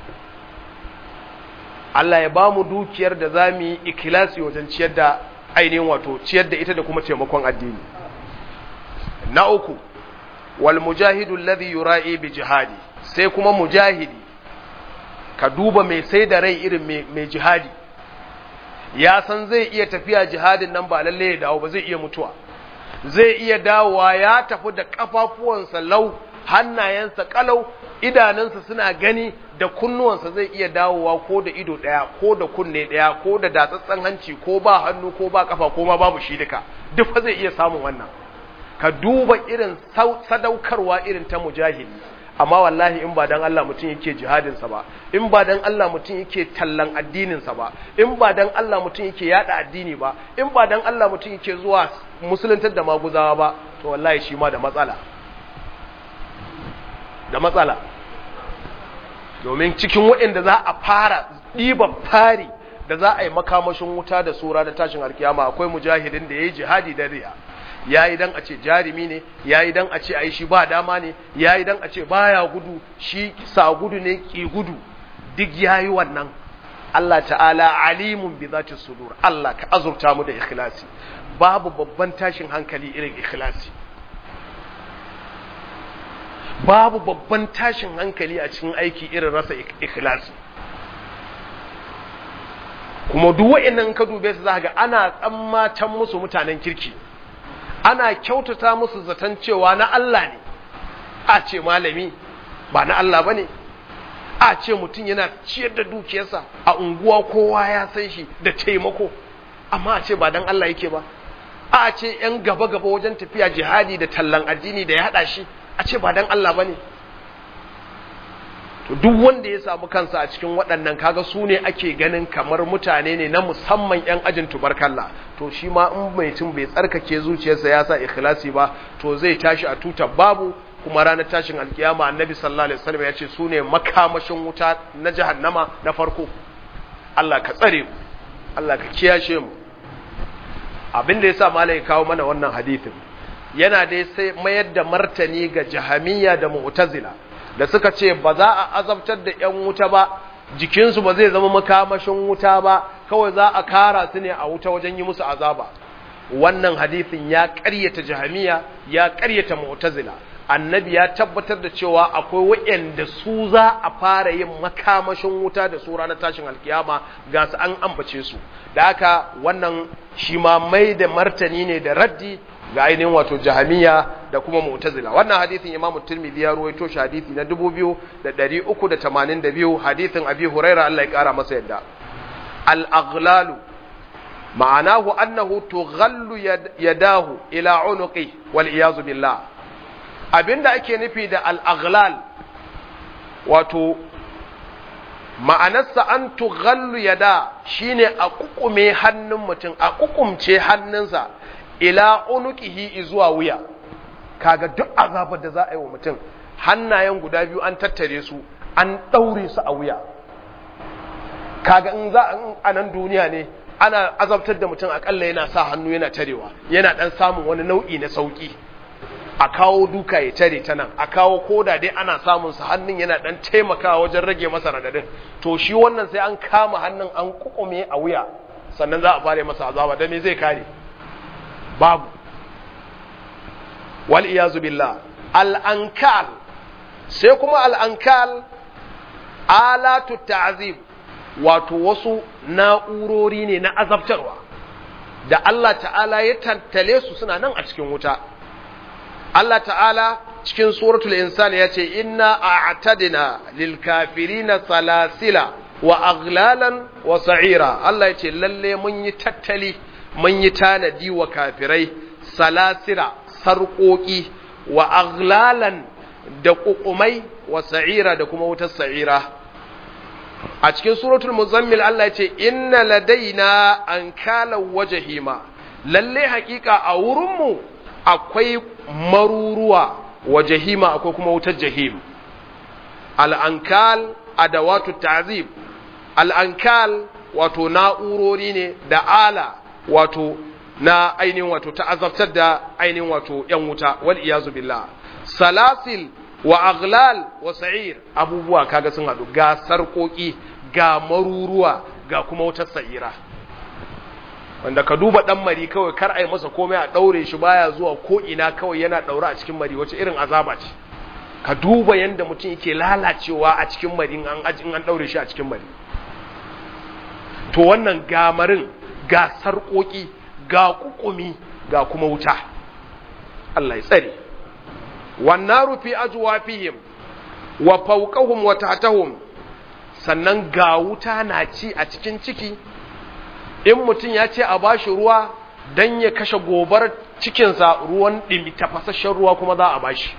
Allah ya bamu dukiyar da zamu yi ikhlasi wajen ciyar da ainihin wato ciyar da ita da kuma taimakon addini na uku wal mujahidu alladhi yura'i bi jihadi sai kuma mujahidi ka duba mai sai da rai irin mai jihadi ya san zai iya tafiya jihadin nan ba lalle ya dawo ba zai iya mutuwa zai iya dawowa ya tafi da kafafuwansa lau hannayensa kalau idanunsa suna gani da kunnuwansa zai iya dawowa ko da ido daya ko da kunne daya ko da datsatsan hanci ko ba hannu ko ba kafa ko ma babu shi duka duk fa zai iya samun wannan ka duba irin sadaukarwa irin ta mujahidi amma wallahi in ba dan Allah mutum yake jihadinsa ba in ba dan Allah mutum yake tallan addininsa ba in ba dan Allah mutum yake yada addini ba in ba dan Allah mutum yake zuwa musuluntar da maguzawa ba to wallahi shi ma da matsala da matsala domin cikin waɗanda za a fara ɗiban fari da za a yi makamashin wuta da sura da tashin alkiyama akwai mujahidin da ya yi jihadi da riya ya yi don a ce jarimi ne ya yi don a ce a yi shi ba dama ne ya yi don a ce baya gudu shi sa gudu ne ki gudu duk ya yi wannan Allah ta'ala alimun bi zati sudur Allah ka azurta mu da ikhlasi babu babban tashin hankali irin ikhlasi babu babban tashin hankali a cikin aiki irin rasa ikhlasi kuma duk wa'annan ka dube su zaka ga ana tsammatan musu mutanen kirki ana kyautata musu zaton cewa na Allah ne a ce malami ba na Allah bane a ce mutum yana ciyar da dukiyarsa a unguwa kowa ya san shi da taimako amma a ce ba dan Allah yake ba a ce yan gaba gaba wajen tafiya jihadi da tallan addini da ya hada shi a ce ba dan Allah bane to duk wanda ya samu kansa a cikin waɗannan kaga su ne ake ganin kamar mutane ne na musamman yan ajin tubarkalla to shi ma in mai tun bai tsarkake zuciyarsa ya sa ikhlasi ba to zai tashi a tutar babu kuma ranar tashin alkiyama annabi sallallahu alaihi wasallam ya ce su ne makamashin wuta na jahannama na farko Allah ka tsare mu Allah ka kiyashe mu abinda yasa malai kawo mana wannan hadisin yana dai sai mayar da martani ga jahamiyya da mu'tazila da suka ce ba za a azabtar da ƴan wuta ba jikinsu ba zai zama makamashin wuta ba kawai za a kara su ne a wuta wajen yi musu azaba wannan hadisin ya ƙaryata jahamiya ya ƙaryata mu'tazila. Annabi ya tabbatar da cewa akwai waɗanda su za a fara yin makamashin wuta da su ranar tashin alkiyama ga su an ambace su. Da haka wannan shi ma mai da martani ne da raddi ga ainihin wato jahamiya da kuma mu'tazila. Wannan hadisin Imam Tirmidhi ya ruwaito shi hadisi na dubu biyu da ɗari uku da tamanin da biyu, hadisin Abi Hurairah Allah ya kara masa yadda. Al-aghlalu ma'anahu annahu tughallu yadahu ila unuqi wal iyazu billah. Abinda ake nufi da al-aghlal wato ma'anarsa an tughallu yada shine a kukume hannun mutum, a kukumce hannunsa ila unuqihi zuwa wuya. Kaga duk azabar da za a yi wa mutum, hannayen guda biyu an tattare su an daure su a wuya. Kaga in za a nan duniya ne ana azabtar da mutum akalla yana sa hannu yana tarewa, yana dan samun wani nau'i na sauki. A kawo duka ya tare ta nan, a kawo koda dai ana samun sa hannun yana dan taimakawa wajen rage masa radadin. To shi wannan sai an kama hannun an kukume a wuya sannan za a fara masa azaba. Da me zai kare? Babu. Wal iyazu billah. Al-ankal sai kuma al-ankal alatu ta'zib, wato wasu na'urori ne na azabtarwa da Allah ta'ala ya tantale su suna nan a cikin wuta. Allah ta'ala cikin suratul insan ya ce inna a'tadna lil kafirina salasila wa aghlalan wa sa'ira. Allah ya ce lalle mun yi tattali mun yi tanadi wa kafirai salasila sarƙoƙi wa aghlalan da ƙuƙumai wa sa'ira da kuma wutar sa'ira. A cikin suratul muzammil Allah ya ce inna ladaina ankalan wa jahima, lalle hakika a wurinmu akwai maruruwa wa jahima akwai kuma wutar jahim. Al-ankal adawatu ta'zib, al-ankal wato na'urori ne da ala wato na ainihin wato ta'azabtar da ainihin wato yan wuta wal iyazu billah. Salasil wa aghlal wa sa'ir, abubuwa kaga sun hadu, ga sarkoki ga maruruwa ga kuma wutar sa'ira, wanda ka duba dan mari kawai kar ai masa komai a daure shi baya zuwa ko ina, kawai yana daura a cikin mari. Wace irin azaba ce? Ka duba yanda mutum yake lalacewa a cikin mari an ajin an daure shi a cikin mari. To wannan gamarin ga sarkoki ga kukumi ga kuma wuta, Allah ya tsare. Wannaru fi ajwafihim wa fawqahum wa tahtahum, sannan ga wuta na ci a cikin ciki. In mutum ya ce a bashi ruwa dan ya kashe gobar cikinsa, ruwan dimi tafasasshen ruwa kuma za a bashi.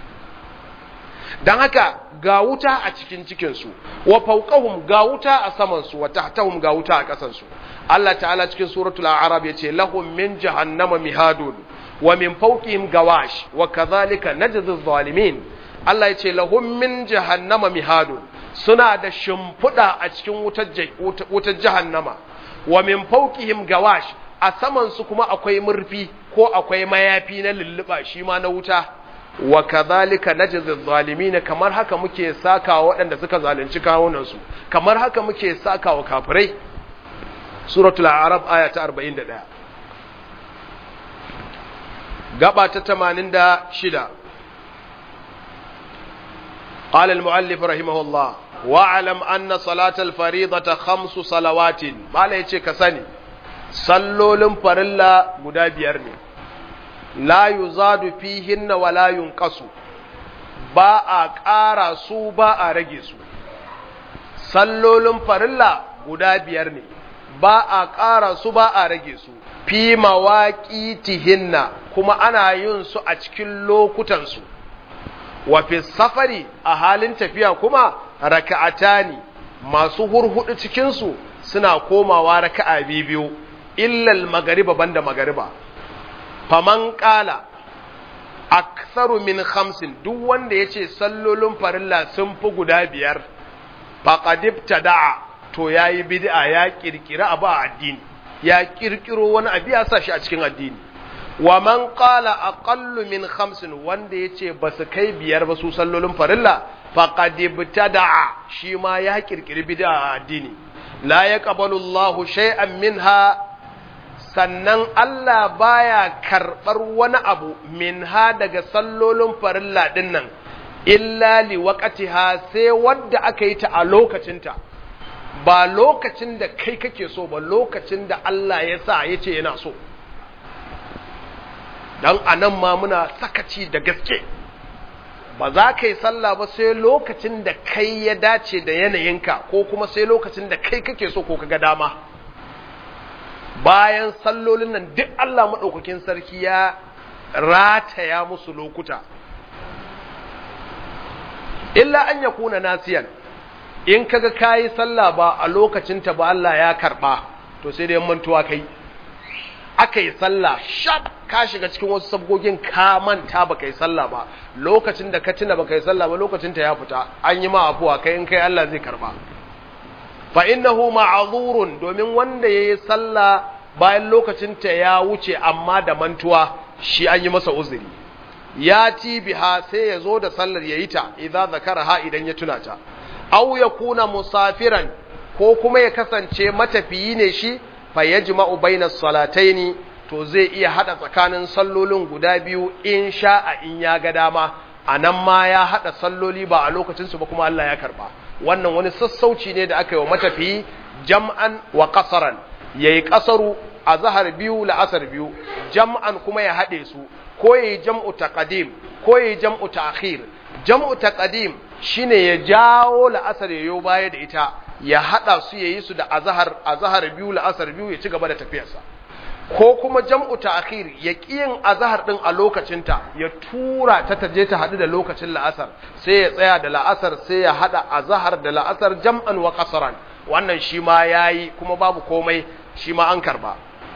Dan haka ga wuta a cikin cikinsu, wa fawqahum ga wuta a samansu, wa tahtahum ga wuta a ƙasansu. Allah ta'ala cikin suratul a'raf yace lahum min jahannama mihadun wa min fawqihim gawash wa kadhalika najzi adh-dhalimin. Allah yace lahum min jahannama mihadun, suna da shimfuda a cikin wutar wutar jahannama, wa min fawqihim gawash, a saman su kuma akwai murfi ko akwai mayafi na lulluba shi ma na wuta. Wa kadhalika najzi adh-dhalimin, kamar haka muke sakawa waɗanda suka zalunci kawunan su, kamar haka muke sakawa kafirai. Suratul A'raf aya ta arba'in da ɗaya. Gaba ta tamanin da shida. Qala al-mu'allif rahimahullah wa alam anna salatal faridata khamsu salawatin. Mala yace ka sani sallolin farilla guda biyar ne. La yuzadu fihinna wa la yunqasu. Ba a ƙara su ba a rage su. Sallolin farilla guda biyar ne. Ba a ƙara su ba a rage su, fi mawaƙitihinna, kuma ana yin su a cikin lokutansu. Wa fi safari, a halin tafiya kuma raka'atani, masu hurhudu cikinsu suna komawa raka'a biyu, illal magariba banda magariba. Faman ƙala aktharu min khamsin, duk wanda ya ce sallolin farilla sun fi guda biyar, faqad ibtada'a, to ya yi bid'a, ya kirkira abu a addini, ya kirkiro wani abu ya sa shi a cikin addini. Wa man qala aqallu min khamsin, wanda yace ba su kai biyar ba su sallolin farilla, faqad ibtada'a, shi ma ya kirkiri bid'a a addini. La yaqbalu Allahu shay'an minha sannan Allah baya karɓar wani abu min ha daga sallolin farilla ɗin nan illa li waqtiha sai wadda aka yi ta a lokacinta ba lokacin da kai kake so ba lokacin da Allah ya sa ya ce yana so dan anan ma muna sakaci da gaske ba za ka yi sallah ba sai lokacin da kai ya dace da yanayinka ko kuma sai lokacin da kai kake so ko kaga dama bayan sallolin nan duk Allah maɗaukakin sarki ya rataya musu lokuta illa an yakuna nasiyan in kaga kayi sallah ba a lokacin ta ba Allah ya karba to sai dai mantuwa kai akai sallah shap ka shiga cikin wasu sabgogin ka manta baka yi sallah ba lokacin da ka tuna baka yi sallah ba lokacin ta ya fita an yi ma afuwa kai in kai Allah zai karba fa innahu ma'zurun domin wanda yayi sallah bayan lokacin ta ya wuce amma da mantuwa shi an yi masa uzuri ya ti biha sai ya zo da sallar yayi ta idza zakaraha idan ya tuna ta aw yakuna musafiran ko kuma ya kasance matafiyi ne shi fa yajma'u bainas salataini to zai iya hada tsakanin sallolin guda biyu in sha'a in ya ga dama anan ma ya hada salloli ba a lokacin su ba kuma Allah ya karba wannan wani sassauci ne da aka yi wa matafiyi jam'an wa qasaran yayi qasaru azhar biyu la'asar biyu jam'an kuma ya hade su ko yayi jam'u taqdim ko yayi jam'u ta'khir jam'u taqdim shine ya jawo la'asar yayo baya da ita ya hada su yayi su da azhar azhar biyu la'asar biyu ya ci gaba da tafiyarsa ko kuma jam'u ta'khir ya kiyin azhar din a lokacinta ya tura ta taje ta hadu da lokacin la'asar sai ya tsaya da la'asar sai ya hada azhar da la'asar jam'an wa qasran wannan shi ma yayi kuma babu komai shi ma an karba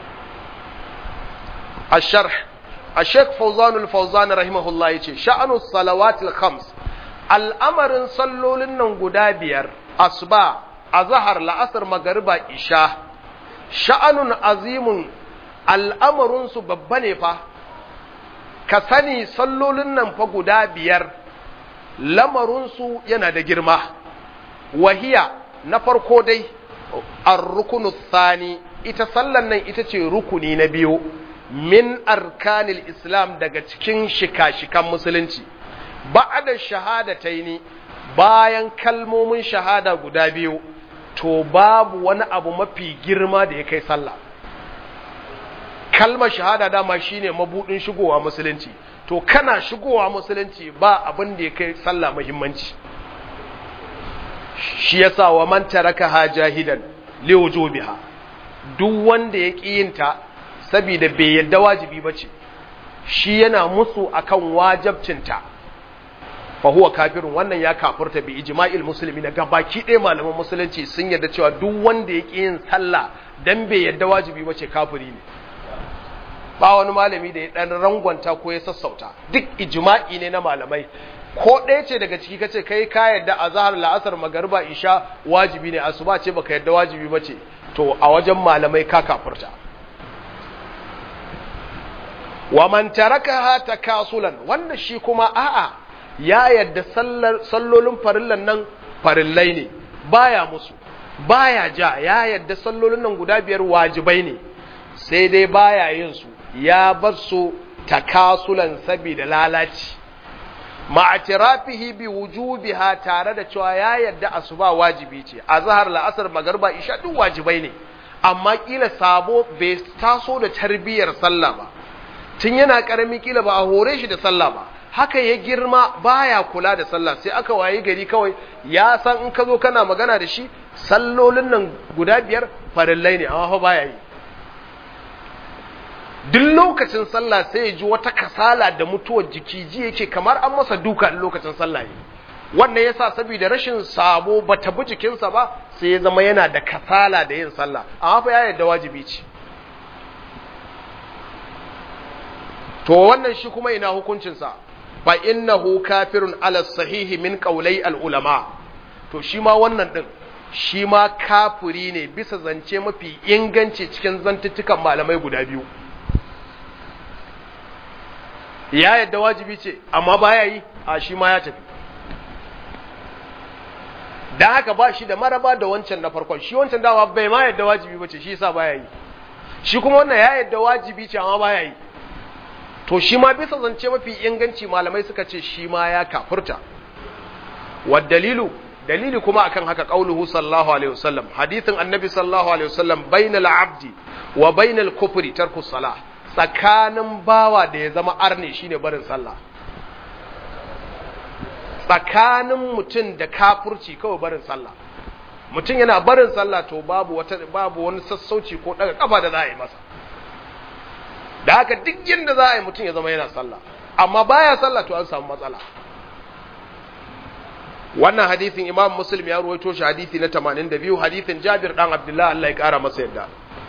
الشرح الشيخ فوزان الفوزان رحمه الله يقول شأن الصلوات الخمس الأمر صلوا لنا قدابير أصبع أظهر لأثر مغربة إشاء شأن عظيم الأمر سببني فا كثني صلوا لنا فقدابير لمرنسو ينادى جرمه وهي نفر كودي الركن الثاني إتصلنا إتتي ركني نبيو min arkanil islam daga cikin shika-shikan musulunci ba'da shahadataini bayan kalmomin shahada guda biyu to babu wani abu mafi girma da ya kai sallah kalmar shahada dama shine mabudin shigowa musulunci to kana shigowa musulunci ba abin da ya kai sallah muhimmanci shi yasa wa man taraka jahidan li wujubiha duk wanda ya kiyinta saboda bai yadda wajibi bace shi yana musu akan wajibcinta fa huwa kafirun wannan ya kafirta bi ijma'il muslimina gabaki ɗaya malaman musulunci sun yarda cewa duk wanda yake yin sallah dan bai yadda wajibi bace kafiri ne ba wani malami da ya dan rangwanta ko ya sassauta duk ijma'i ne na malamai ko ɗaya ce daga ciki kace kai ka yadda azhar la'asar magariba isha wajibi ne asuba ce baka yadda wajibi bace to a wajen malamai ka kafirta wa man tarakaha takasulan wanda shi kuma a'a ya yadda sallar sallolin farillan nan farillai ne baya musu baya ja ya yadda sallolin nan guda biyar wajibai ne sai dai baya yin su ya bar su takasulan saboda lalaci ma'atirafihi bi wujubiha tare da cewa ya yadda asuba wajibi ce azhar la'asar magriba isha duk wajibai ne amma kila sabo bai taso da tarbiyar sallah ba tun yana karami kila ba a hore shi da sallah ba haka ya girma baya kula da sallah sai aka wayi gari kawai ya san in ka zo kana magana da shi sallolin nan guda biyar farillai ne amma fa baya yi duk lokacin sallah sai ya ji wata kasala da mutuwar jiki ji yake kamar an masa duka lokacin sallah ne wannan yasa saboda rashin sabo bata bi jikinsa ba sai ya zama yana da kasala da yin sallah amma fa ya yarda wajibi ce to wannan shi kuma ina hukuncin sa fa innahu kafirun ala sahihi min qawlai al ulama to shi ma wannan din shi ma kafiri ne bisa zance mafi inganci cikin zantuttukan malamai guda biyu ya yadda wajibi ce amma baya yi a shi ma ya tafi da haka ba shi da maraba da wancan na farkon shi wancan dawa bai ma yadda wajibi bace shi yasa baya yi shi kuma wannan ya yadda wajibi ce amma baya yi, to shi ma bisa zance mafi inganci malamai suka ce shi ma ya kafurta. Wad dalilu dalili kuma akan haka qauluhu sallallahu alaihi wasallam, hadithin annabi sallallahu alaihi wasallam, bainal abdi wa bainal kufri tarku salah, tsakanin bawa da ya zama arne shine barin sallah, tsakanin mutum da kafurci kawai barin sallah. Mutum yana barin sallah to babu wata babu wani sassauci ko daga kafa da za a yi masa, da haka duk yanda za a yi mutum ya zama yana sallah, amma baya sallah to an samu matsala. Wannan hadisin Imam Muslim ya ruwaito shi hadisi na tamanin da biyu, hadisin Jabir dan Abdullah Allah ya kara masa yadda.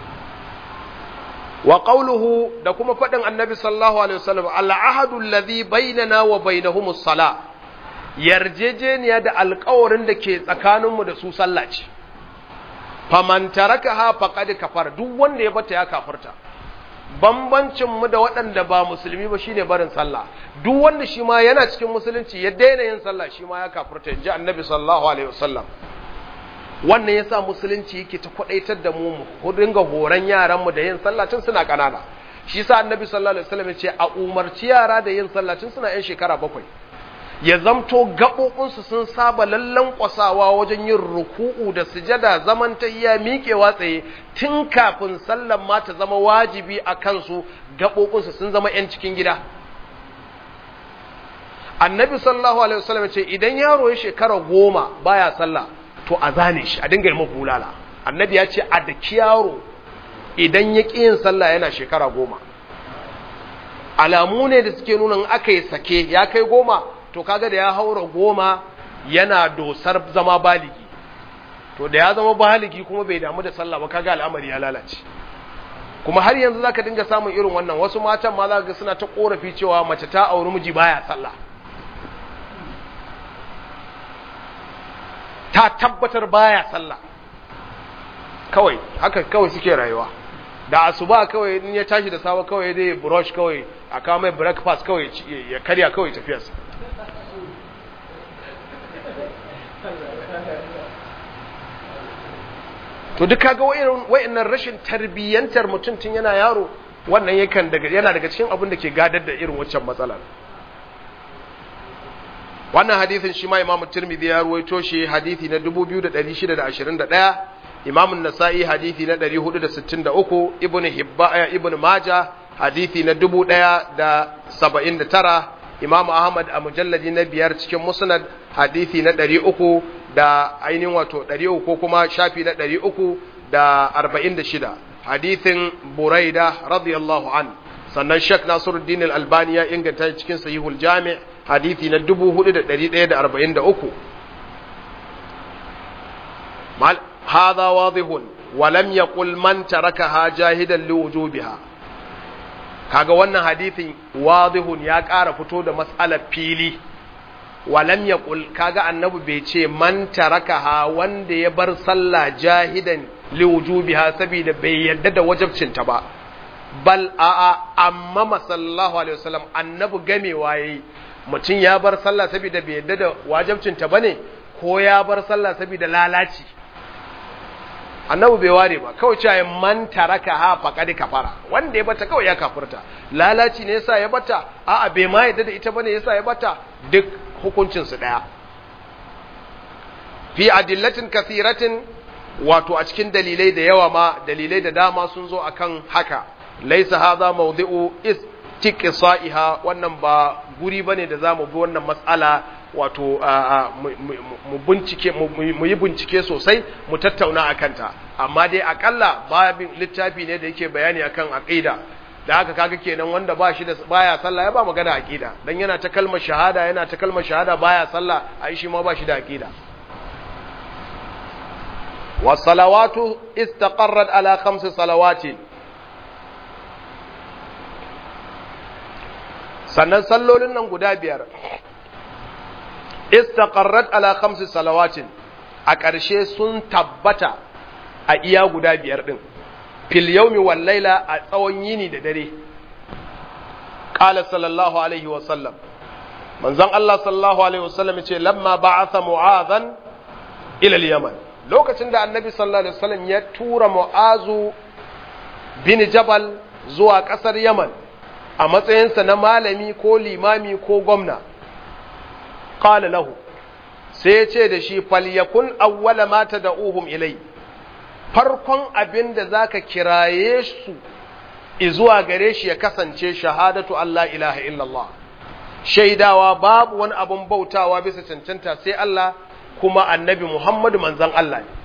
Wa qawluhu, da kuma fadin Annabi sallallahu alaihi wasallam, al-ahadu alladhi bainana wa bainahumus salah, yarjejeniya da alƙawarin da ke tsakaninmu da su sallah ce. Faman tarakaha faqad kafara, duk wanda ya bata ya kafirta. Bambancin mu da waɗanda ba musulmi ba shine barin sallah, duk wanda shi ma yana cikin musulunci ya daina yin sallah shi ma ya kafirta, inji Annabi sallallahu alaihi wasallam. Wannan yasa musulunci yake ta kwadaitar da mu mu dinga horon yaran mu da yin sallah tun suna kanana. Shi yasa Annabi sallallahu alaihi wasallam ya ce a umarci yara da yin sallah tun suna yan shekara bakwai, ya zamto gaɓoɓinsu sun saba lallan kwasawa wajen yin ruku'u da sujada, zaman tahiyya, miƙewa tsaye, tun kafin sallan ma ta zama wajibi a kansu, gaɓoɓinsu sun zama ‘yan cikin gida. Annabi sallallahu alaihi wasallam ce idan yaro ya shekara goma baya sallah to a zane shi, a dinga yi bulala. Annabi ya ce a daki yaro idan ya ƙi yin sallah yana shekara goma. Alamu ne da suke nuna in aka yi sake ya kai goma, to kaga da ya haura goma yana dosar zama baligi, to da ya zama baligi kuma bai damu da sallah ba, kaga al'amari ya lalace. Kuma har yanzu zaka dinga samun irin wannan, wasu matan ma zaka ga suna ta korafi cewa mace ta auri miji baya sallah, ta tabbatar baya sallah, kawai haka kawai suke rayuwa. Da asuba kawai in ya tashi da sawa kawai dai brush kawai a kawo mai breakfast kawai ya karya kawai tafiyarsa. To duk kaga wayannan rashin tarbiyyantar mutum tun yana yaro, wannan yakan daga yana daga cikin abin da ke gadar da irin waccan matsalar. Wannan hadisin shi ma Imam Tirmidhi ya ruwaito shi hadisi na dubu biyu da ɗari shida da ashirin da ɗaya, Imam An-Nasa'i hadisi na ɗari hudu da sittin da uku, Ibn Hibba Ibn Majah hadisi na dubu ɗaya da saba'in da tara, Imam Ahmad a mujalladi na biyar cikin Musnad hadisi na ɗari uku da ainihin wato ɗari uku ko kuma shafi na ɗari uku da arba'in da shida, hadisin Buraida radiyallahu an. Sannan Sheikh Nasiruddin Al-Albani ya inganta cikin Sahihul Jami' hadisi na dubu hudu da ɗari ɗaya da arba'in da uku. هذا واضح ولم يقل من تركها جاهدا لوجوبها. kaga wannan hadisin wadihun ya ƙara fito da mas'alar fili. Walam yaqul, kaga annabi bai ce man tarakaha wanda ya bar sallah jahidan liwujubiha saboda bai yadda da wajibcinta ba, bal a'a, amma sallallahu alaihi wasallam annabi gamewa yayi, mutum ya bar sallah saboda bai yadda da wajibcinta bane ko ya bar sallah saboda lalaci. Annabi bai ware ba, kawai cewa man tarakaha faqad kafara, wanda ya bata kawai ya kafirta. Lalaci ne yasa ya bata, a'a bai ma yadda da ita bane yasa ya bata, duk hukuncin su daya. Fi adillatin kathiratin, wato a cikin dalilai da yawa ma, dalilai da dama sun zo akan haka. Laisa hadha mawdi'u istiqsa'iha, wannan ba guri bane da zamu bi wannan mas'ala wato mu bincike mu yi bincike sosai mu tattauna akan ta, amma dai akalla babin littafi ne da yake bayani akan aqida, da haka kaga kenan wanda ba shi da baya sallah ya ba magana aqida, dan yana ta kalmar shahada yana ta kalmar shahada baya sallah, ai shi ma ba shi da aqida. was salawatu istaqarrat ala khams salawati, sannan sallolin nan guda biyar istaqarrat ala khamsi salawatin, a ƙarshe sun tabbata a iya guda biyar din, fil yawmi wal layla, a tsawon yini da dare. Qala sallallahu alaihi wa sallam, manzon Allah sallallahu alaihi wa sallam yace lamma ba'atha mu'adhan ila al-yaman, lokacin da annabi sallallahu alaihi wa sallam ya tura mu'azu bin Jabal zuwa ƙasar Yaman a matsayinsa na malami ko limami ko gwamna. Qala lahu, sai ya ce da shi, falyakun awwala ma tad'uhum ilai, farkon abin da zaka kiraye su izuwa gare shi ya kasance shahadatu Allah ilaha illallah, shaidawa babu wani abun bautawa bisa cancanta sai Allah, kuma annabi Muhammadu manzon Allah ne.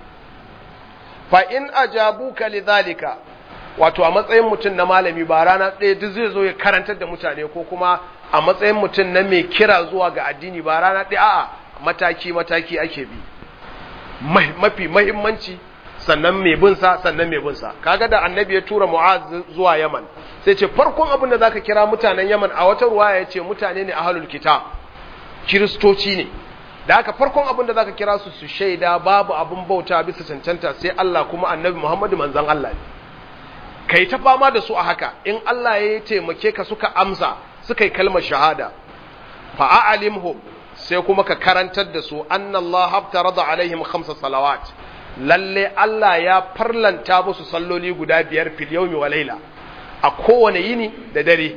Fa in ajabuka lidhalika, wato a matsayin mutum na malami ba rana ɗaya duk zai zo ya karantar da mutane, ko kuma a matsayin mutum na mai kira zuwa ga addini ba rana ɗaya, a'a mataki mataki ake bi, mafi mahimmanci sannan mai bin sa sannan mai bin sa. Kaga da annabi ya tura Mu'az zuwa Yaman, sai ce farkon abin da zaka kira mutanen Yaman, a wata ruwaya ya ce mutane ne ahlul kitab, kiristoci ne, da haka farkon abin da zaka kira su su shaida babu abin bauta bisa cancanta sai Allah, kuma annabi Muhammadu manzon Allah ne. Kai ta fama da su a haka, in Allah ya taimake ka suka amsa suka yi kalmar shahada, fa a'limhum, sai kuma ka karantar da su annallaha haftarada alaihim khamsa salawat, lalle Allah ya farlanta musu salloli guda biyar fil yawmi wa layla, a kowane yini da dare.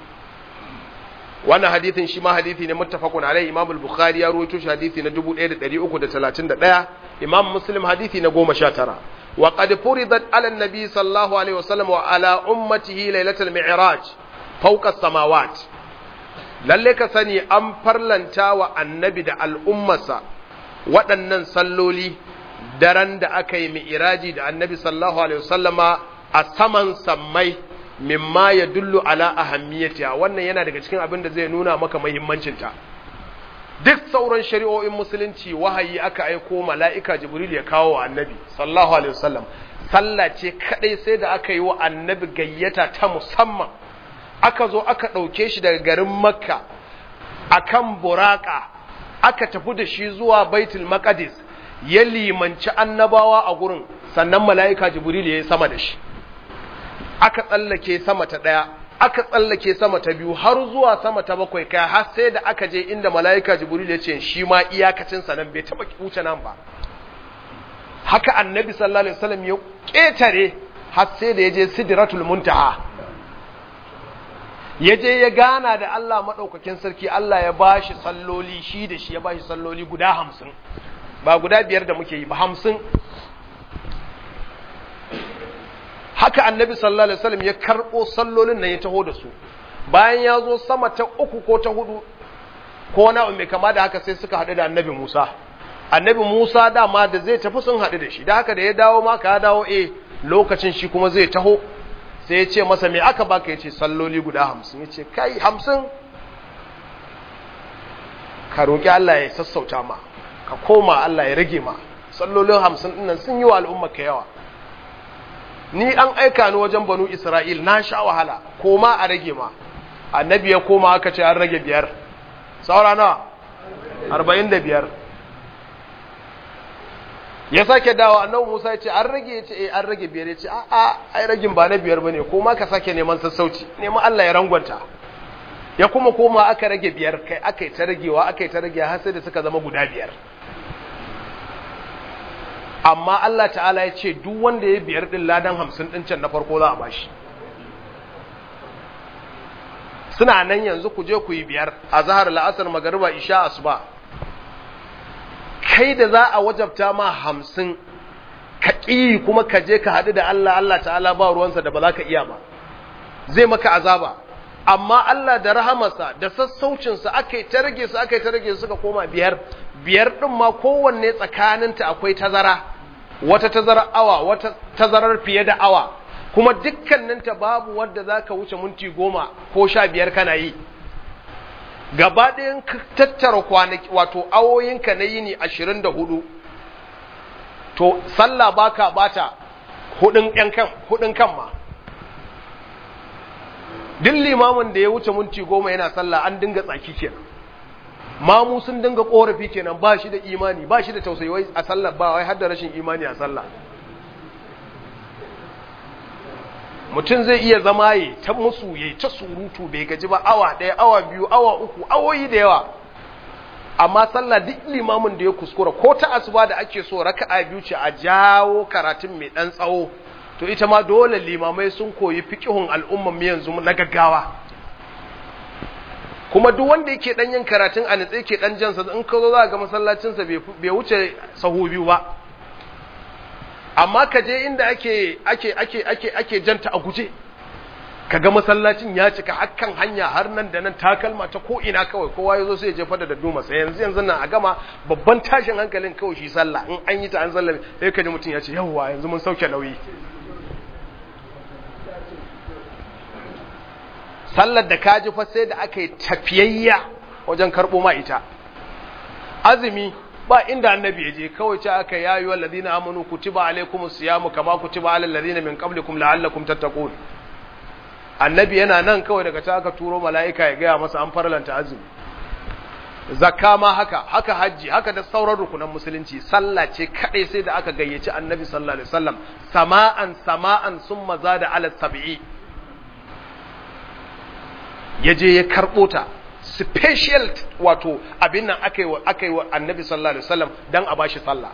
Wannan hadithin shi ma hadithi ne muttafaqun alai, Imam al-Bukhari ya rawaito shi hadithi na dubu ɗaya da ɗari uku da talatin da ɗaya, Imam Muslim hadithi na goma sha tara. Wa qad furidat ala an-nabi sallallahu alaihi wasallam wa ala ummatihi lailatul mi'raj fawqa as-samawat, lalle ka sani an farlanta wa annabi da al'ummarsa waɗannan salloli daren da aka yi mi'raji da annabi sallallahu alaihi wasallama a saman sammai, mimma ya dullu ala ahammiyatiha. Wannan yana daga cikin abin da zai nuna maka muhimmancinta. Duk sauran shari'o'in musulunci wahayi aka aiko mala'ika Jibril ya kawo wa annabi sallallahu alaihi wasallam, sallah ce kadai sai da aka yi wa annabi gayyata ta musamman, aka zo aka ɗauke shi daga garin Makka akan buraka, aka tafi da shi zuwa Baitul Maqdis, ya limanci annabawa a gurin, sannan mala'ika Jibril ya yi sama da shi, aka tsallake sama ta ɗaya, aka tsallake sama ta biyu, har zuwa sama ta bakwai, kai har sai da aka je inda mala'ika Jibril ya ce shi ma iyakacin sa nan bai taba wuce nan ba. Haka annabi sallallahu alaihi wasallam ya ketare har sai da ya je Sidratul Muntaha, ya je ya gana da Allah madaukakin sarki. Allah ya bashi salloli, shi da shi ya bashi salloli guda hamsin, ba guda biyar da muke yi ba, hamsin. Haka annabi sallallahu alaihi wasallam ya karbo sallolin nan ya taho da su. Bayan ya zo sama ta uku ko ta hudu ko wani abu mai kama da haka, sai suka haɗu da annabi Musa. Annabi Musa dama da zai tafi sun haɗu da shi, da haka da ya dawo ma ka dawo, eh lokacin shi kuma zai taho, sai ya ce masa me aka baka? Ya ce salloli guda hamsin. Ya ce kai hamsin? Ka roƙi Allah ya sassauta ma, ka koma Allah ya rage ma, sallolin hamsin ɗin nan sun yi wa al'umma ka yawa. Ni an aika ni wajen banu Isra'il, na sha wahala, koma a rage ma. Annabi ya koma aka ce an rage biyar, saura nawa? arba'in da biyar. Ya sake dawo, annabi Musa ya ce an rage, ya ce eh an rage biyar. Ya ce a'a, ai ragin ba na biyar bane, koma ka sake neman sassauci, neman Allah ya rangwanta. Ya kuma koma aka rage biyar, kai aka yi ta ragewa, aka yi ta ragewa har sai da suka zama guda biyar. Amma Allah ta'ala ya ce duk wanda ya biyar ɗin ladan hamsin ɗin can na farko za a bashi. Suna nan yanzu, ku je ku yi biyar a zahar, la'asar, magariba, isha, asuba. Kai da za a wajabta ma hamsin, ka ƙi kuma ka je ka haɗu da Allah, Allah ta'ala ba ruwansa da ba za ka iya ba, zai maka azaba. Amma Allah da rahamarsa da sassaucinsa aka yi ta rage su, aka yi ta rage su, suka koma biyar. Biyar ɗin ma kowanne tsakaninta akwai tazara, wata tazarar awa, wata tazarar fiye da awa, kuma dukkaninta babu wadda za ka wuce minti goma ko sha biyar kana yi. Gaba ɗayan tattara kwanaki, wato awoyinka na yini ashirin da hudu, to sallah baka bata hudun kan hudun kan ma. Duk limamin da ya wuce minti goma yana sallah an dinga tsaki kenan. Mamu sun dinga korafi kenan, ba shi da imani, ba shi da tausayi wai a sallah, ba wai har da rashin imani a sallah. Mutum zai iya zama yi ta musu, yayi ta surutu bai gaji ba, awa ɗaya, awa biyu, awa uku, awoyi da yawa. Amma sallah duk limamin da ya kuskura, ko ta asuba da ake so raka'a biyu ce a jawo karatun mai ɗan tsawo, to ita ma dole limamai sun koyi fiqhun al'umman mu yanzu na gaggawa. Kuma duk wanda yake dan yin karatun a nitse yake dan jansa in ka zo za ga masallacin sa bai wuce sahu biyu ba, amma ka je inda ake ake ake ake ake janta a guje kaga masallacin ya cika hakkan hanya har nan da nan takalma ta ko ina kawai kowa yazo sai ya jefa da dadduma sai yanzu yanzu nan a gama babban tashin hankalin kawai shi sallah in an yi ta an sallame sai kaji mutun ya ce yawwa yanzu mun sauke nauyi. Sallar da kaji fa sai da aka yi tafiyayya wajen karbo ma ita. Azumi ba inda annabi ya je kawai ce aka ya ayyuhal ladina amanu kutiba alaykumus siyamu kama kutiba alal ladina min qablikum la'allakum tattaqun. Annabi yana nan kawai daga ta aka turo mala'ika ya gaya masa an farlanta azumi. Zakka ma haka, haka haji, haka da sauran rukunan musulunci. Sallah ce kadai sai da aka gayyaci annabi sallallahu alaihi wasallam sama'an sama'an summa zada ala sab'i. Yaje ya karbo ta special wato abin nan aka yi wa aka yi wa annabi sallallahu alaihi wasallam dan a bashi sallah.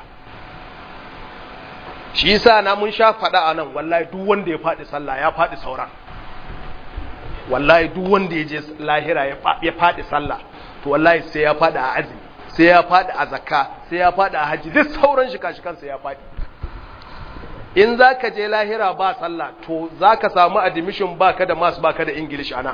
Shi yasa na mun sha fada anan wallahi duk wanda ya fadi sallah ya fadi sauran. Wallahi duk wanda ya je lahira ya faɗi sallah to wallahi sai ya faɗi a azumi, sai ya faɗi a zakka, sai ya faɗi a haji, duk sauran shi kashi kansa ya faɗi. In zaka je lahira ba sallah to zaka samu admission baka da maths baka da English ana.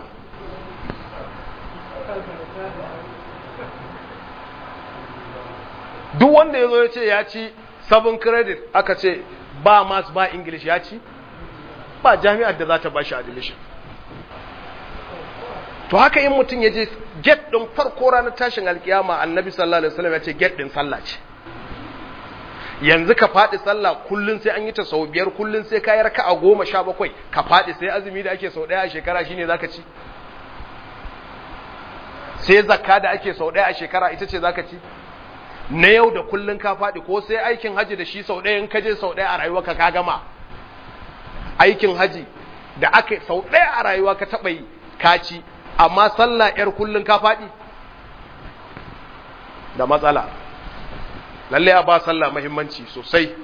Duk wanda yazo ya ce ya ci seven credit aka ce ba maths ba English ya ci, ba jami'ar da za ta bashi admission. To haka in mutum ya je get ɗin farko ranar tashin alkiyama annabi sallallahu alaihi wasallam ya ce get ɗin sallah ce. Yanzu ka faɗi sallah kullun sai an yi ta sau biyar kullun sai ka yi raka'a goma sha bakwai ka faɗi sai azumi da ake sau ɗaya a shekara shine zaka ci. Sai zakka da ake sau ɗaya a shekara ita ce zaka ci. Na yau da kullun ka faɗi ko sai aikin haji da shi sau ɗaya in ka je sau ɗaya a rayuwarka ka gama. Aikin haji da aka sau ɗaya a rayuwa ka taɓa yi ka ci. Amma sallah ‘yar kullum ka faɗi da matsala, lalle a ba sallah mahimmanci sosai.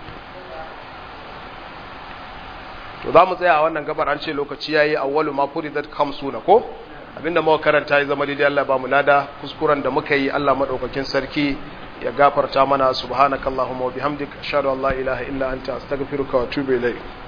To za mu tsaya a wannan gabar an ce lokaci ya yi awwalu ma furidat khamsuna ko abinda muka karanta ya zama daidai Allah ba mu lada, kuskuren da muka yi Allah madaukakin sarki ya gafarta mana. Subhanakallahumma wa bihamdika ashhadu an la ilaha illa anta astaghfiruka wa atubu ilayk.